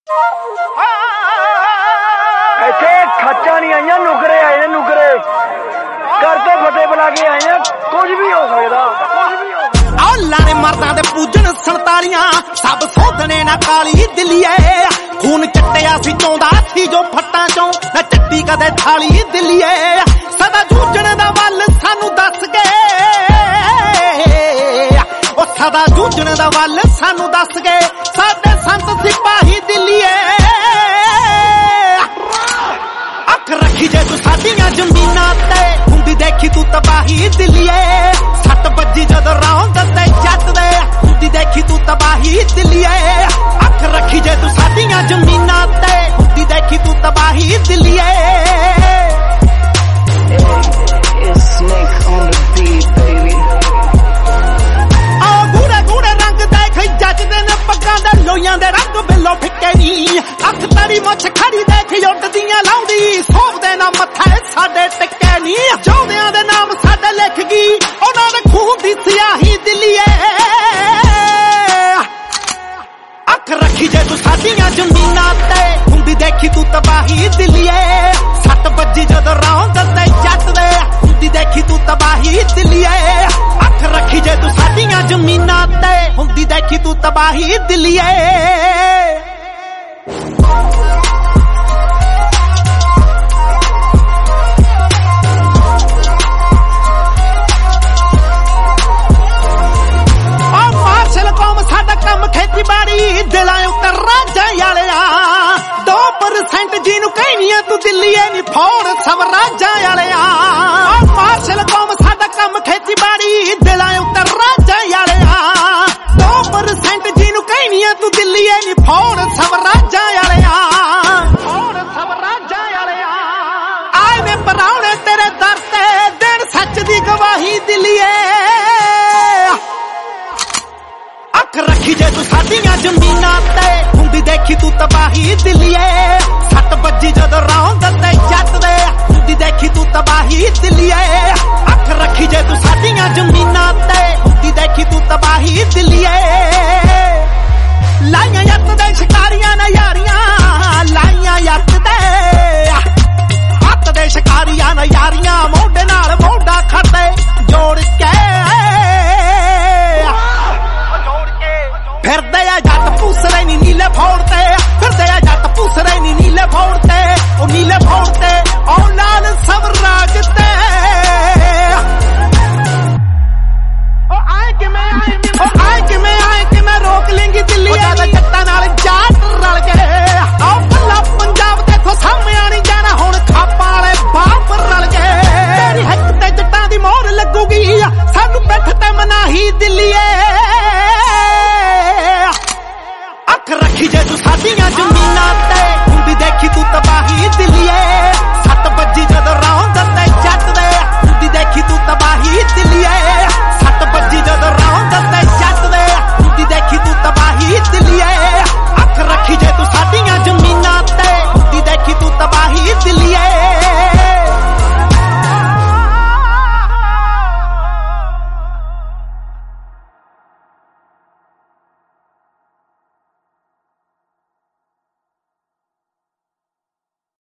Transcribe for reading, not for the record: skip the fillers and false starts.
ਇੱਥੇ ਖੱਚਾਂ ਨਹੀਂ ਆਈਆਂ, ਨੁਕਰੇ ਆਏ ਨੇ, ਨੁਕਰੇ ਕਰਦੇ ਫਟੇ ਬੁਲਾ ਕੇ ਆਏ ਆ। ਕੁਝ ਵੀ ਹੋ ਸਕਦਾ, ਔਲਾ ਨੇ ਮਰਦਾਂ ਦੇ ਪੂਜਣ 47 ਸਭ ਸੋਧਣੇ ਨਾ ਕਾਲੀ ਦਿੱਲੀਏ। ਖੂਨ ਚੱਟਿਆ ਸੀ ਚੋਂਦਾ ਸੀ ਜੋ ਫੱਟਾਂ ਚੋਂ ਨਾ ਚੱਟੀ ਕਦੇ ਥਾਲੀ ਦਿੱਲੀਏ। ਸਦਾ ਜੂਝਣ ਦਾ ਵੱਲ ਸਾਨੂੰ ਦੱਸ ਗਏ, ਉਹ ਸਦਾ ਜੂਝਣ ਦਾ ਵੱਲ ਸਾਨੂੰ ਦੱਸ ਗਏ ਸਾਡੇ ਸੰਤ ਸਿਪਾਹੀ ਦਿੱਲੀਏ। ਅੱਖ ਰੱਖੀ ਜੇ ਤੂੰ ਸਾਡੀਆਂ ਜ਼ਮੀਨਾਂ ਤੇ ਹੁੰਦੀ ਦੇਖੀ ਤੂੰ ਤਬਾਹੀ ਦਿੱਲੀਏ। 7 ਵਜੇ ਜਦੋਂ ਰੌਂਦ ਤੇ ਜੱਟ ਦੇ ਹੁੰਦੀ ਦੇਖੀ ਤੂੰ ਤਬਾਹੀ ਦਿੱਲੀਏ। ਅੱਖ ਰੱਖੀ ਜੇ ਤੂੰ ਸਾਡੀਆਂ ਜ਼ਮੀਨਾਂ ਤੇ ਹੁੰਦੀ ਦੇਖੀ ਤੂੰ ਤਬਾਹੀ ਦਿੱਲੀਏ। ਜੱਜਦੇ ਨੇ ਪੱਗਾਂ ਦੇ ਲੋਈਆਂ ਦੇ ਰੰਗ ਬਿੱਲੋ ਫਿੱਕੇ ਨੀ। ਅੱਖ ਤੇਰੀ ਮੁੱਛ ਖੜੀ ਦੇਖ ਉੱਡਦੀਆਂ ਲਾਉਂਦੀ ਸੋਭਦੇ ਨਾ ਮੱਥੇ ਸਾਡੇ ਟਿੱਕੇ ਨੀ। ਚਾਹੁੰਦਿਆਂ ਦੇ ਨਾਮ ਸਾਡੇ ਲਿਖ ਗਈ ਉਹਨਾਂ ਦੇ ਖੂਨ ਦੀ ਸਿਆਹੀ ਦਿੱਲੀਏ। ਅੱਖ ਰੱਖੀ ਜੇ ਤੂੰ ਸਾਡੀਆਂ ਜ਼ਮੀਨਾਂ ਤੇ ਹੁੰਦੀ ਦੇਖੀ ਤੂੰ ਤਬਾਹੀ ਦਿੱਲੀਏ। 7 ਵਜੇ ਜਦੋਂ ਰੌਂਦ ਤੇ ਜੱਟ ਦੇ ਹੁੰਦੀ ਦੇਖੀ ਤੂੰ ਤਬਾਹੀ ਦਿੱਲੀਏ। ਅੱਖ ਰੱਖੀ ਜੇ ਤੂੰ ਸਾਡੀਆਂ ਜ਼ਮੀਨਾਂ ਤੇ ਹੁੰਦੀ ਦੇਖੀ ਤੂੰ ਤਬਾਹੀ ਦਿੱਲੀਏ। ਮਾਰਸ਼ਲ ਕੌਮ ਸਾਡਾ ਕੰਮ ਖੇਤੀਬਾੜੀ ਦਿਲਾਂ ਉੱਤੇ ਰਾਜਾਂ ਵਾਲਿਆ। 2% ਜਿਹਨੂੰ ਕਹਿਨੀਆਂ ਤੂੰ ਦਿੱਲੀਏ ਨੀ ਫੋੜ ਸਭ ਰਾਜਾਂ ਵਾਲਿਆ। ਮਾਰਸ਼ਲ ਕੌਮ ਸਾਡਾ ਕੰਮ ਖੇਤੀਬਾੜੀ ਦਿਲਾਂ ਉੱਤੇ ਰਾਜਾਂ ਵਾਲਿਆ। 2% ਜਿਹਨੂੰ ਕਹਿਨੀਆਂ ਤੂੰ ਦਿੱਲੀਏ ਨੀ ਫੋੜ ਸਭ ਰਾਜਾਂ ਵਾਲਿਆ। ਫੋੜ ਸਭ ਰਾਜਾਂ ਵਾਲਿਆ। ਆਏ ਨੇ ਪਰਾਉਣੇ ਤੇਰੇ ਦਰ ਤੇ ਦੇਣ ਸੱਚ ਦੀ ਗਵਾਹੀ ਦਿੱਲੀਏ। ਅੱਖ ਰੱਖੀ ਜੇ ਤੂੰ ਸਾਡੀਆਂ ਜ਼ਮੀਨਾਂ ਤੇ ਹੁੰਦੀ ਦੇਖੀ ਤੂੰ ਤਬਾਹੀ ਦਿੱਲੀਏ। 7 ਵਜੇ ਜਦੋਂ ਰੌਂਦ ਤੇ ਜੱਟ ਦੇ ਹੁੰਦੀ ਦੇਖੀ ਤੂੰ ਤਬਾਹੀ ਦਿੱਲੀਏ। ਅੱਖ ਰੱਖੀ ਜੇ ਤੂੰ ਸਾਡੀਆਂ ਜ਼ਮੀਨਾਂ ਤੇ ਹੁੰਦੀ ਦੇਖੀ ਤੂੰ ਤਬਾਹੀ ਦਿੱਲੀਏ। ਲਾਈਆਂ ਯੱਤ ਦੇ ਸ਼ਿਕਾਰੀਆਂ ਨੇ ਯਾਰੀਆਂ, ਲਾਈਆਂ ਯੱਤ ਦੇ ਹੱਥ ਦੇ ਸ਼ਿਕਾਰੀਆਂ ਨੇ ਯਾਰੀਆਂ। ਮੋਢੇ ਨਾਲ ਮੋਢਾ ਖੜਦੇ ਜੋੜ ਕੇ ਫਿਰਦੇ ਆ ਜੱਟ ਪੂਸਰੇ ਨੀ ਨੀਲੇ ਫੌੜ ਤੇ। ਫਿਰਦੇ ਆ ਜੱਟ ਪੂਸਰੇ ਨੀ ਨੀਲੇ ਫੌੜ ਤੇ। ਉਹ ਨੀਲੇ ਫੌੜ ਤੇ ਉਹ ਲਾਲ ਸਵਰਾਜ ਤੇ। ਉਹ ਆਏ ਕਿਵੇਂ ਰੋਕ ਲੈਂਗੀ ਦਿੱਲੀ ਦੇ ਜੱਟਾਂ ਨਾਲ ਜਾਟ ਰਲ ਕੇ। ਆਹ ਪੱਲਾ ਪੰਜਾਬ ਤੇ ਥੋ ਸਾਹਮਣੇ ਨਹੀਂ ਜਾਣਾ ਹੁਣ ਖਾਪਾਂ ਵਾਲੇ ਬਾਪ ਰਲ ਕੇ। ਤੇਰੀ ਹੱਕ ਤੇ ਜੱਟਾਂ ਦੀ ਮੋਹਰ ਲੱਗੂਗੀ ਸਾਨੂੰ ਪਿੱਠ ਤੇ ਮਨਾਹੀ ਦਿੱਲੀ।